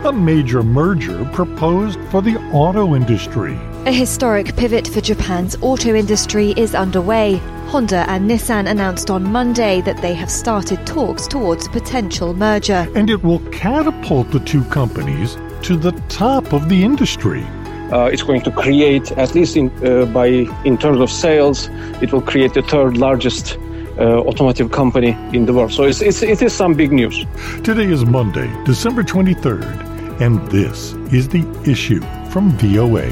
A major merger proposed for the auto industry. A historic pivot for Japan's auto industry is underway. Honda and Nissan announced on Monday that they have started talks towards a potential merger. And it will catapult the two companies to the top of the industry. It's going to create, at least in terms of sales, it will create the third largest automotive company in the world. So it is some big news. Today is Monday, December 23rd, and this is The Issue from VOA.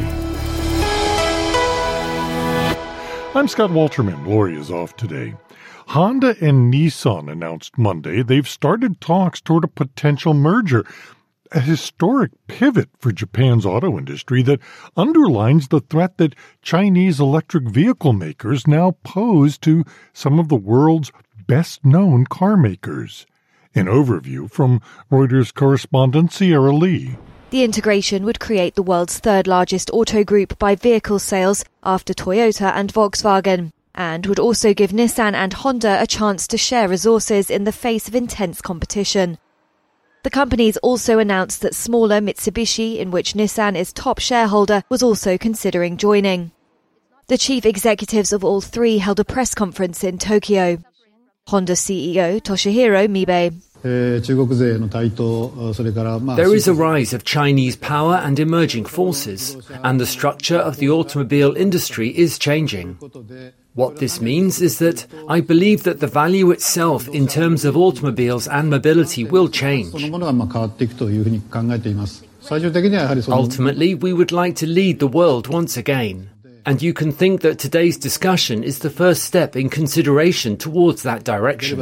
I'm Scott Walterman. Lori is off today. Honda and Nissan announced Monday they've started talks toward a potential merger, a historic pivot for Japan's auto industry that underlines the threat that Chinese electric vehicle makers now pose to some of the world's best-known car makers. An overview from Reuters correspondent Sierra Lee. The integration would create the world's third largest auto group by vehicle sales after Toyota and Volkswagen, and would also give Nissan and Honda a chance to share resources in the face of intense competition. The companies also announced that smaller Mitsubishi, in which Nissan is top shareholder, was also considering joining. The chief executives of all three held a press conference in Tokyo. Honda CEO Toshihiro Mibe. There is a rise of Chinese power and emerging forces, and the structure of the automobile industry is changing. What this means is that I believe that the value itself in terms of automobiles and mobility will change. Ultimately, we would like to lead the world once again. And you can think that today's discussion is the first step in consideration towards that direction.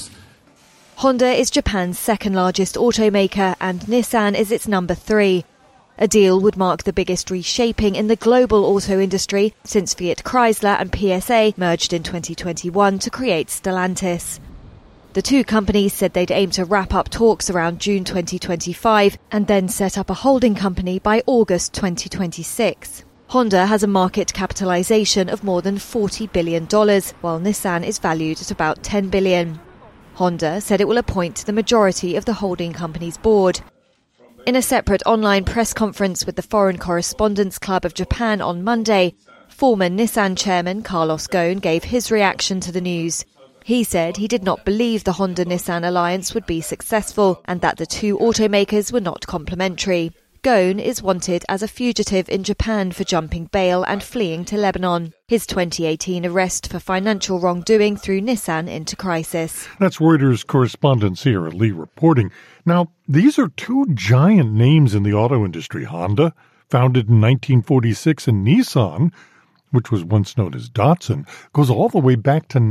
Honda is Japan's second largest automaker and Nissan is its number 3. A deal would mark the biggest reshaping in the global auto industry since Fiat Chrysler and PSA merged in 2021 to create Stellantis. The two companies said they'd aim to wrap up talks around June 2025 and then set up a holding company by August 2026. Honda has a market capitalization of more than $40 billion, while Nissan is valued at about $10 billion. Honda said it will appoint the majority of the holding company's board. In a separate online press conference with the Foreign Correspondents Club of Japan on Monday, former Nissan chairman Carlos Ghosn gave his reaction to the news. He said he did not believe the Honda-Nissan alliance would be successful and that the two automakers were not complementary. Ghosn is wanted as a fugitive in Japan for jumping bail and fleeing to Lebanon. His 2018 arrest for financial wrongdoing threw Nissan into crisis. That's Reuters correspondent Sierra Lee reporting. Now, these are two giant names in the auto industry. Honda, founded in 1946, and Nissan, which was once known as Datsun, goes all the way back to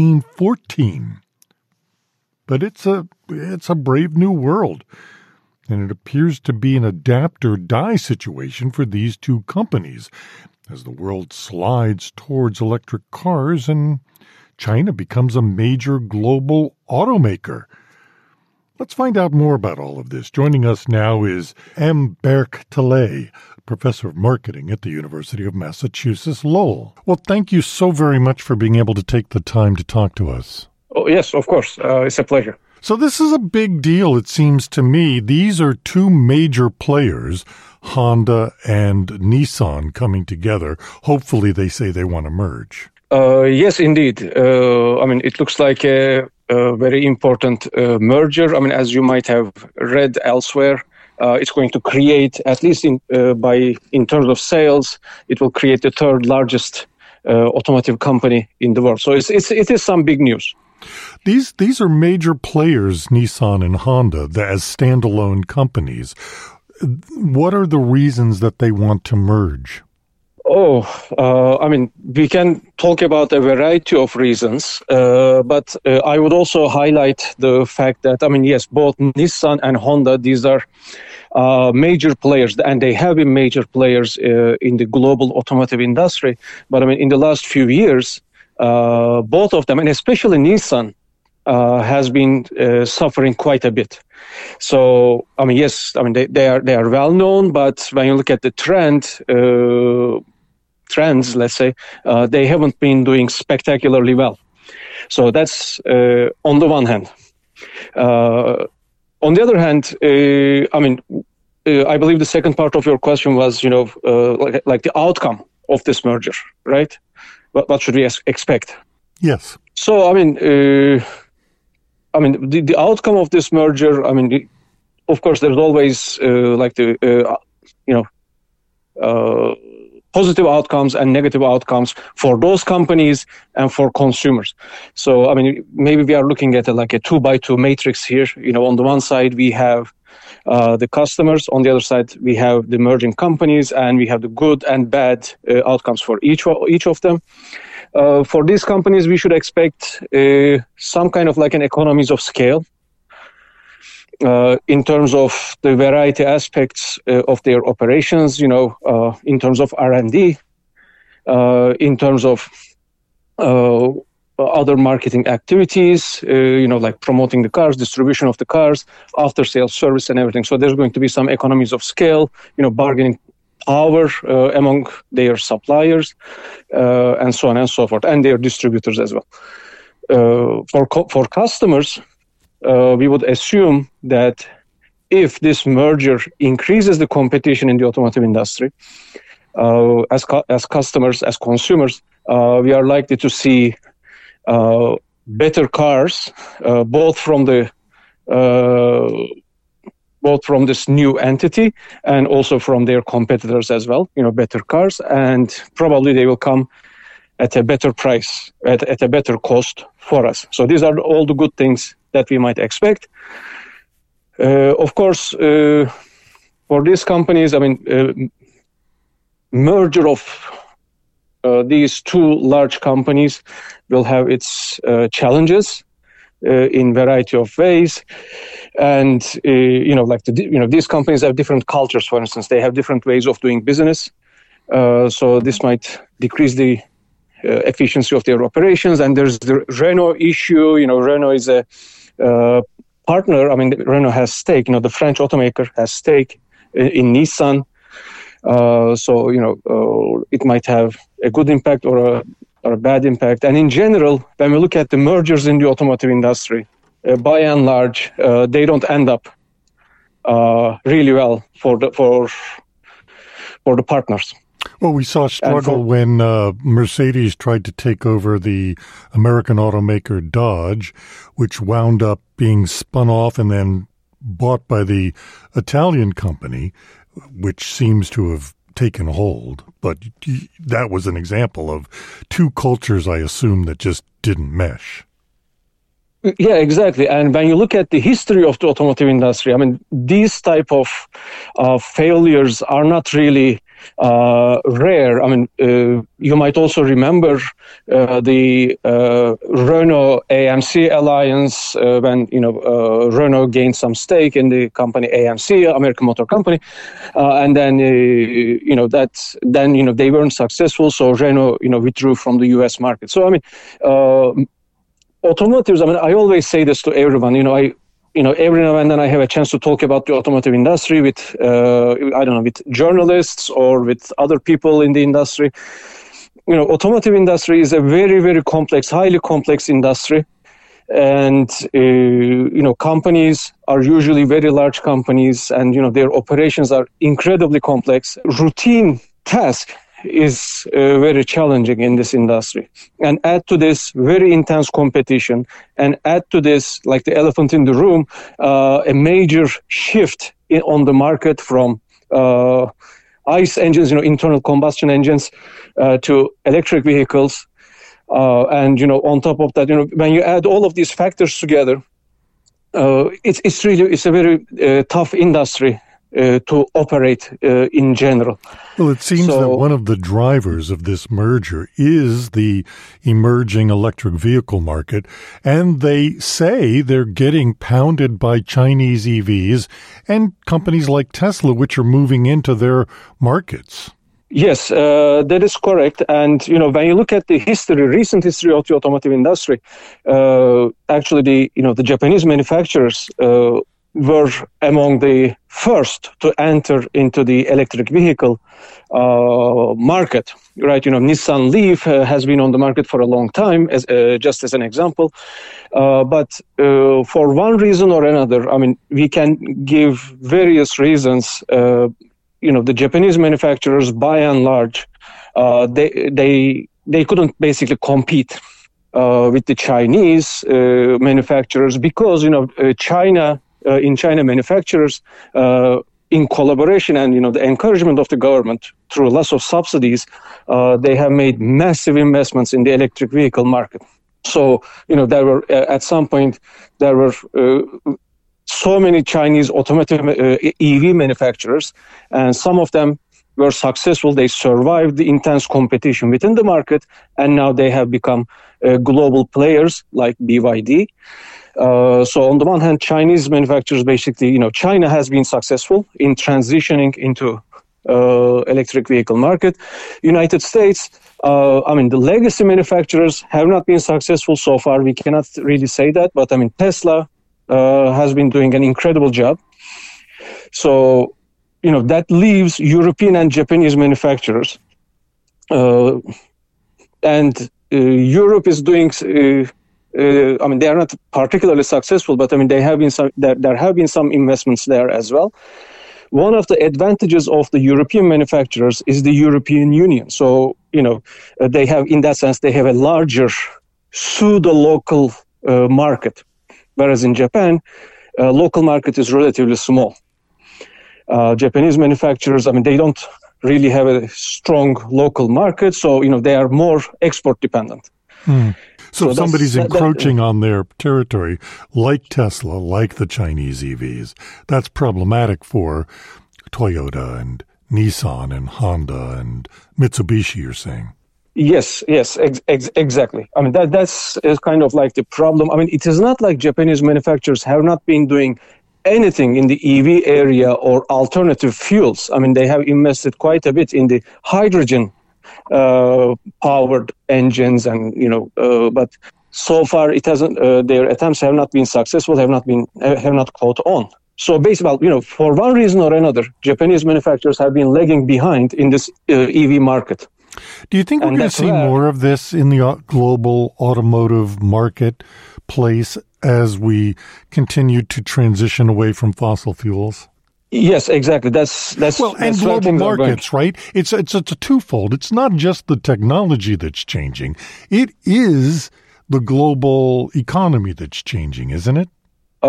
1914. But it's a brave new world. And it appears to be an adapt-or-die situation for these two companies as the world slides towards electric cars and China becomes a major global automaker. Let's find out more about all of this. Joining us now is M. Berk Talay, professor of marketing at the University of Massachusetts Lowell. Well, thank you so very much for being able to take the time to talk to us. Oh, yes, of course. It's a pleasure. So this is a big deal, it seems to me. These are two major players, Honda and Nissan, coming together. Hopefully they say they want to merge. Yes, indeed. It looks like a very important merger. As you might have read elsewhere, it's going to create, at least in terms of sales, it will create the third largest automotive company in the world. So it is some big news. These are major players, Nissan and Honda, as standalone companies. What are the reasons that they want to merge? We can talk about a variety of reasons, but I would also highlight the fact that, yes, both Nissan and Honda, these are major players, and they have been major players in the global automotive industry. But in the last few years, both of them, and especially Nissan, has been suffering quite a bit. So, they are well known, but when you look at the trends, let's say, they haven't been doing spectacularly well. So that's on the one hand. On the other hand, I believe the second part of your question was, like the outcome of this merger, right? What should we expect? Yes. So, the outcome of this merger, of course, there's always positive outcomes and negative outcomes for those companies and for consumers. So, maybe we are looking at a 2x2 matrix here. On the one side, we have the customers. On the other side, we have the merging companies, and we have the good and bad outcomes for each of them. For these companies, we should expect some kind of an economies of scale in terms of the variety aspects of their operations, in terms of R&D, in terms of other marketing activities, like promoting the cars, distribution of the cars, after-sales service and everything. So there's going to be some economies of scale, bargaining power among their suppliers, and so on and so forth, and their distributors as well. For customers, we would assume that if this merger increases the competition in the automotive industry, as customers, as consumers, we are likely to see better cars, both from this new entity and also from their competitors as well. Better cars, and probably they will come at a better price, at a better cost for us. So these are all the good things that we might expect. Of course, for these companies, merger of these two large companies will have its challenges in variety of ways, and these companies have different cultures. For instance, they have different ways of doing business, so this might decrease the efficiency of their operations. And there's the Renault issue. Renault is a partner. Renault has stake. The French automaker has stake in Nissan. So it might have a good impact or a bad impact. And in general, when we look at the mergers in the automotive industry, by and large, they don't end up really well for the partners. Well, we saw a struggle when Mercedes tried to take over the American automaker Dodge, which wound up being spun off and then bought by the Italian company, which seems to have taken hold. But that was an example of two cultures, I assume, that just didn't mesh. Yeah, exactly. And when you look at the history of the automotive industry, these type of failures are not really rare. You might also remember the Renault AMC alliance when Renault gained some stake in the company AMC, American Motor Company, and then they weren't successful, so Renault withdrew from the U.S. market. So automotives. I always say this to everyone. Every now and then I have a chance to talk about the automotive industry with, with journalists or with other people in the industry. Automotive industry is a very, very complex, highly complex industry. And, companies are usually very large companies, and, their operations are incredibly complex. Routine task is very challenging in this industry. And add to this very intense competition, and add to this, like the elephant in the room, a major shift on the market from ICE engines, internal combustion engines, to electric vehicles. And, on top of that, when you add all of these factors together, it's a very tough industry to operate in general. Well, it seems that one of the drivers of this merger is the emerging electric vehicle market, and they say they're getting pounded by Chinese EVs and companies like Tesla, which are moving into their markets. Yes, that is correct. And, when you look at the recent history of the automotive industry, actually the Japanese manufacturers were among the first to enter into the electric vehicle market. right? Nissan Leaf has been on the market for a long time, just as an example. But for one reason or another, we can give various reasons. The Japanese manufacturers, by and large, they couldn't basically compete with the Chinese manufacturers because China manufacturers in collaboration and the encouragement of the government through lots of subsidies, they have made massive investments in the electric vehicle market. So there were at some point so many Chinese automotive EV manufacturers, and some of them were successful. They survived the intense competition within the market, and now they have become global players like BYD. So on the one hand, Chinese manufacturers basically, China has been successful in transitioning into electric vehicle market. United States, the legacy manufacturers have not been successful so far. We cannot really say that, but Tesla has been doing an incredible job. So, that leaves European and Japanese manufacturers. And Europe is doing, they are not particularly successful, but there have been some investments there as well. One of the advantages of the European manufacturers is the European Union. So, they have, in that sense, they have a larger pseudo-local market. Whereas in Japan, local market is relatively small. Japanese manufacturers, they don't really have a strong local market, so they are more export dependent. So somebody's encroaching on their territory, like Tesla, like the Chinese EVs. That's problematic for Toyota and Nissan and Honda and Mitsubishi, you're saying. Yes, exactly. That's kind of like the problem. It is not like Japanese manufacturers have not been doing anything in the EV area or alternative fuels. They have invested quite a bit in the hydrogen powered engines, and but so far it hasn't. Their attempts have not been successful. Have not caught on. So basically, for one reason or another, Japanese manufacturers have been lagging behind in this EV market. Do you think we're going to see more of this in the global automotive marketplace as we continue to transition away from fossil fuels? Yes, exactly. That's and global markets, right? It's a twofold. It's not just the technology that's changing; it is the global economy that's changing, isn't it?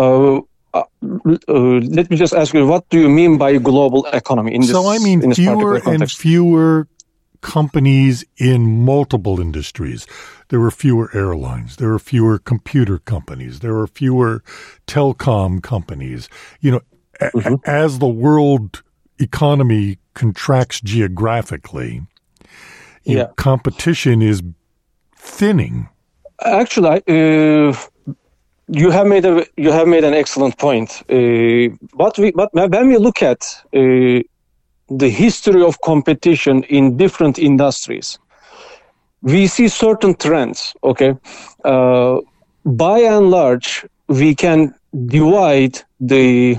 Let me just ask you: what do you mean by global economy? Fewer and fewer companies in multiple industries. There were fewer airlines. There were fewer computer companies. There were fewer telecom companies. As the world economy contracts geographically, competition is thinning. Actually, you have made an excellent point. But when we look at the history of competition in different industries, we see certain trends, okay? By and large, we can divide the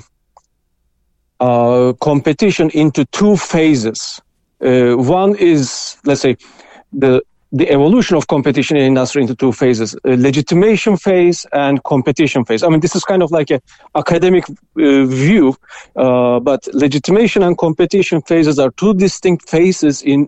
competition into two phases. One is, let's say, the evolution of competition in industry into two phases: legitimation phase and competition phase. This is kind of like an academic view, but legitimation and competition phases are two distinct phases in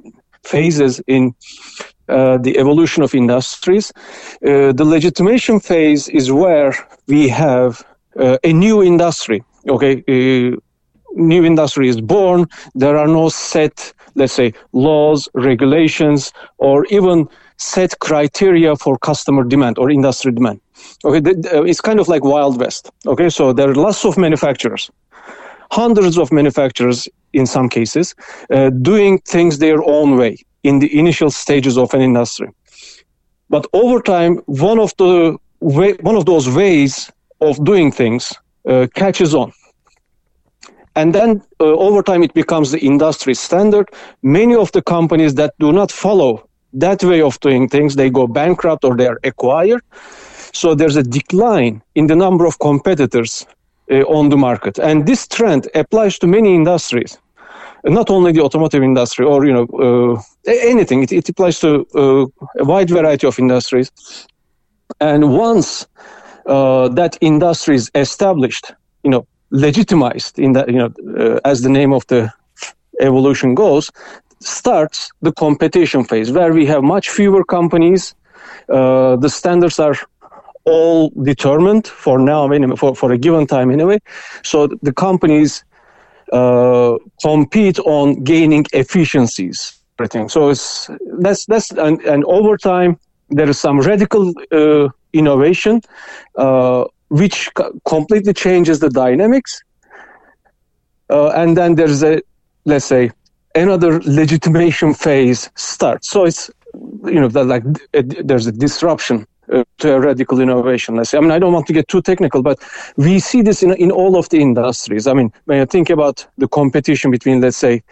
the evolution of industries. The legitimation phase is where we have a new industry. Okay, new industry is born. There are no set, let's say, laws, regulations, or even set criteria for customer demand or industry demand. Okay, it's kind of like Wild West. Okay, so there are lots of manufacturers, hundreds of manufacturers in some cases, doing things their own way in the initial stages of an industry. But over time, one of those ways of doing things catches on. And then over time, it becomes the industry standard. Many of the companies that do not follow that way of doing things, they go bankrupt or they are acquired. So there's a decline in the number of competitors on the market. And this trend applies to many industries. not only the automotive industry or, anything. It applies to a wide variety of industries. And once that industry is established, legitimized in that, as the name of the evolution goes, starts the competition phase where we have much fewer companies. The standards are all determined for now, for a given time anyway. So the companies compete on gaining efficiencies. So and over time there is some radical innovation which completely changes the dynamics, and then there's another legitimation phase starts. So it's there's a disruption to a radical innovation. Let's say. I don't want to get too technical, but we see this in all of the industries. When you think about the competition between, let's say,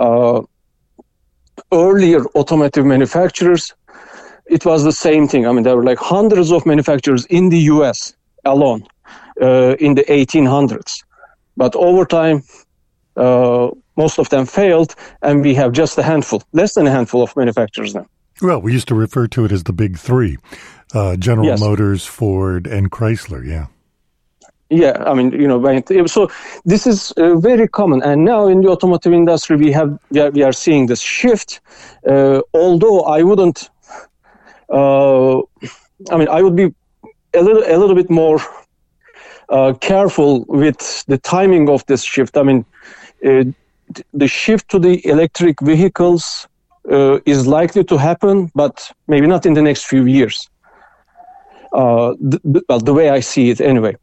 earlier automotive manufacturers, it was the same thing. There were hundreds of manufacturers in the U.S. alone in the 1800s. But over time, most of them failed, and we have just less than a handful of manufacturers now. Well, we used to refer to it as the big three, General Motors, Ford, and Chrysler, yeah. Yeah, so this is very common. And now in the automotive industry, we are seeing this shift, although I wouldn't, I would be a little bit more careful with the timing of this shift. The shift to the electric vehicles is likely to happen, but maybe not in the next few years. The way I see it, anyway.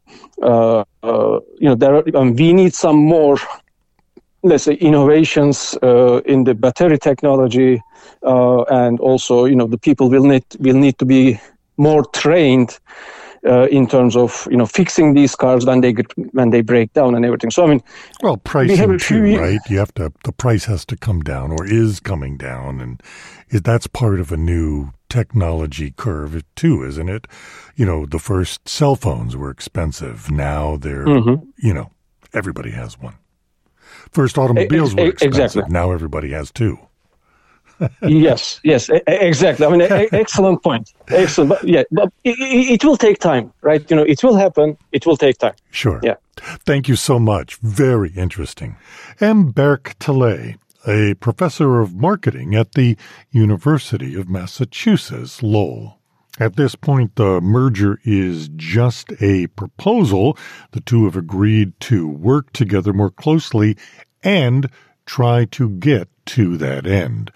We need some more, let's say, innovations in the battery technology, and also, the people will need to be more trained in terms of fixing these cars when they break down and everything. So pricing too, right? The price has to come down, or is coming down, and that's part of a new technology curve too, isn't it? The first cell phones were expensive. Now they're everybody has one. First automobiles were expensive. Exactly. Now everybody has two. Yes, exactly. Excellent point. Excellent. But it will take time, right? It will happen. It will take time. Sure. Yeah. Thank you so much. Very interesting. M. Berk Talay, a professor of marketing at the University of Massachusetts, Lowell. At this point, the merger is just a proposal. The two have agreed to work together more closely and try to get to that end.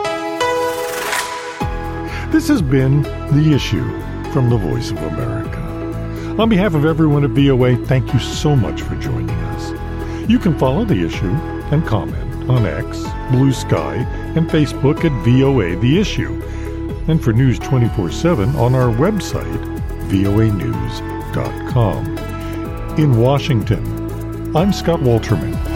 This has been The Issue from the Voice of America. On behalf of everyone at VOA, thank you so much for joining us. You can follow The Issue and comment on X, Blue Sky, and Facebook at VOA The Issue. And for News 24/7 on our website, voanews.com. In Washington, I'm Scott Walterman.